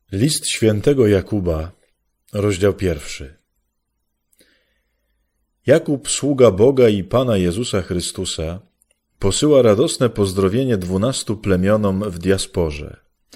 List świętego Jakuba, rozdział 1. Jakub, sługa Boga i Pana Jezusa Chrystusa, posyła radosne pozdrowienie 12 plemionom w diasporze.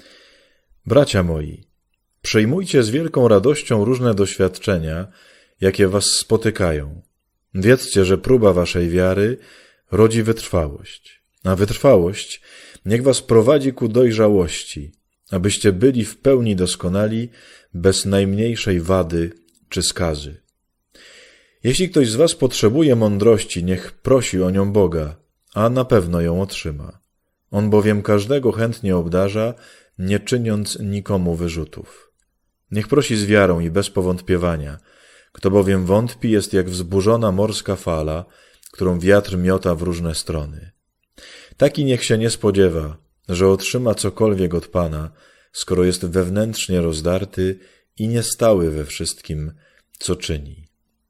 Bracia moi, przyjmujcie z wielką radością różne doświadczenia, jakie was spotykają. Wiedzcie, że próba waszej wiary rodzi wytrwałość, a wytrwałość niech was prowadzi ku dojrzałości, abyście byli w pełni doskonali, bez najmniejszej wady czy skazy. Jeśli ktoś z was potrzebuje mądrości, niech prosi o nią Boga, a na pewno ją otrzyma. On bowiem każdego chętnie obdarza, nie czyniąc nikomu wyrzutów. Niech prosi z wiarą i bez powątpiewania. Kto bowiem wątpi, jest jak wzburzona morska fala, którą wiatr miota w różne strony. Taki niech się nie spodziewa, że otrzyma cokolwiek od Pana, skoro jest wewnętrznie rozdarty i niestały we wszystkim, co czyni.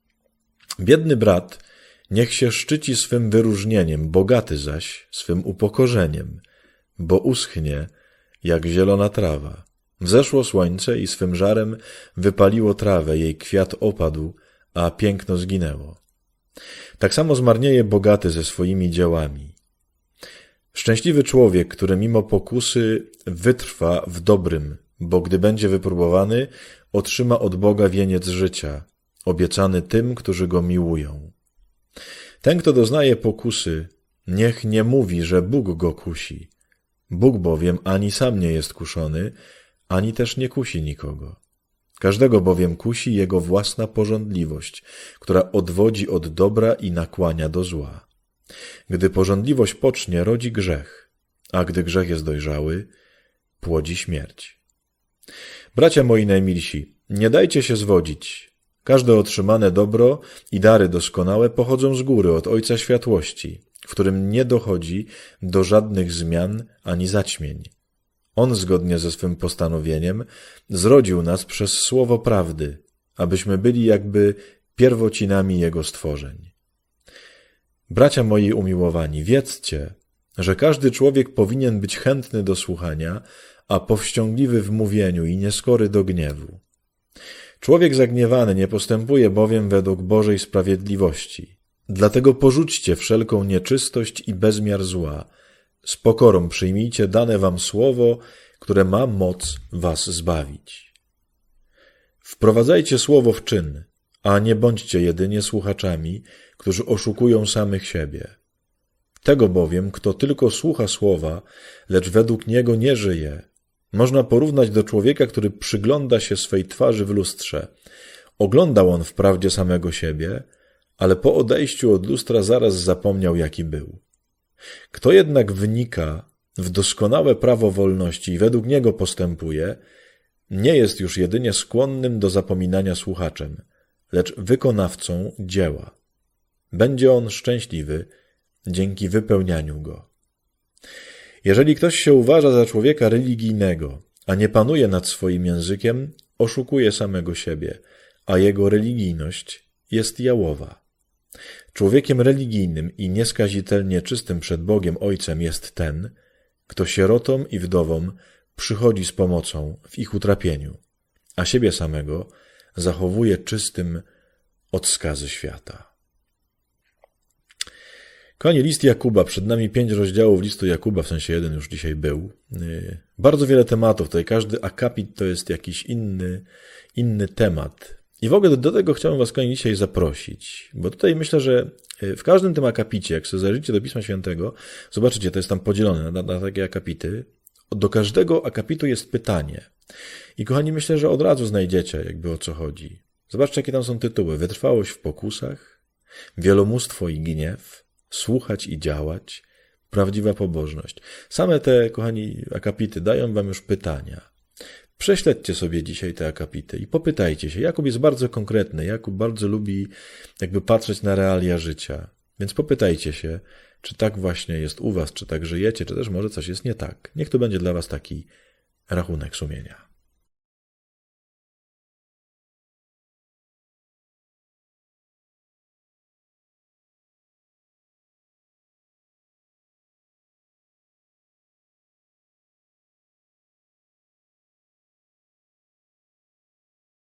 Biedny brat niech się szczyci swym wyróżnieniem, bogaty zaś swym upokorzeniem, bo uschnie jak zielona trawa. Wzeszło słońce i swym żarem wypaliło trawę, jej kwiat opadł, a piękno zginęło. Tak samo zmarnieje bogaty ze swoimi dziełami. Szczęśliwy człowiek, który mimo pokusy wytrwa w dobrym, bo gdy będzie wypróbowany, otrzyma od Boga wieniec życia, obiecany tym, którzy Go miłują. Ten, kto doznaje pokusy, niech nie mówi, że Bóg go kusi. Bóg bowiem ani sam nie jest kuszony, ani też nie kusi nikogo. Każdego bowiem kusi jego własna pożądliwość, która odwodzi od dobra i nakłania do zła. Gdy pożądliwość pocznie, rodzi grzech, a gdy grzech jest dojrzały, płodzi śmierć. Bracia moi najmilsi, nie dajcie się zwodzić. Każde otrzymane dobro i dary doskonałe pochodzą z góry, od Ojca Światłości, w którym nie dochodzi do żadnych zmian ani zaćmień. On zgodnie ze swym postanowieniem zrodził nas przez słowo prawdy, abyśmy byli jakby pierwocinami Jego stworzeń. Bracia moi umiłowani, wiedzcie, że każdy człowiek powinien być chętny do słuchania, a powściągliwy w mówieniu i nieskory do gniewu. Człowiek zagniewany nie postępuje bowiem według Bożej sprawiedliwości. Dlatego porzućcie wszelką nieczystość i bezmiar zła. Z pokorą przyjmijcie dane wam słowo, które ma moc was zbawić. Wprowadzajcie słowo w czyn, a nie bądźcie jedynie słuchaczami, którzy oszukują samych siebie. Tego bowiem, kto tylko słucha słowa, lecz według niego nie żyje, można porównać do człowieka, który przygląda się swej twarzy w lustrze. Oglądał on wprawdzie samego siebie, ale po odejściu od lustra zaraz zapomniał, jaki był. Kto jednak wnika w doskonałe prawo wolności i według niego postępuje, nie jest już jedynie skłonnym do zapominania słuchaczem, lecz wykonawcą dzieła. Będzie on szczęśliwy dzięki wypełnianiu go. Jeżeli ktoś się uważa za człowieka religijnego, a nie panuje nad swoim językiem, oszukuje samego siebie, a jego religijność jest jałowa. Człowiekiem religijnym i nieskazitelnie czystym przed Bogiem Ojcem jest ten, kto sierotom i wdowom przychodzi z pomocą w ich utrapieniu, a siebie samego zachowuje czystym od skazy świata. Kochani, list Jakuba, przed nami 5 rozdziałów listu Jakuba, w sensie 1 już dzisiaj był. Bardzo wiele tematów, tutaj każdy akapit to jest jakiś inny temat. I w ogóle do tego chciałem was, kochani, dzisiaj zaprosić, bo tutaj myślę, że w każdym tym akapicie, jak sobie zajrzycie do Pisma Świętego, zobaczycie, to jest tam podzielone na takie akapity. Do każdego akapitu jest pytanie. I kochani, myślę, że od razu znajdziecie, jakby o co chodzi. Zobaczcie, jakie tam są tytuły. Wytrwałość w pokusach, wielomóstwo i gniew, słuchać i działać, prawdziwa pobożność. Same te, kochani, akapity dają wam już pytania. Prześledźcie sobie dzisiaj te akapity i popytajcie się. Jakub jest bardzo konkretny. Jakub bardzo lubi jakby patrzeć na realia życia. Więc popytajcie się, czy tak właśnie jest u was, czy tak żyjecie, czy też może coś jest nie tak. Niech to będzie dla was taki rachunek sumienia.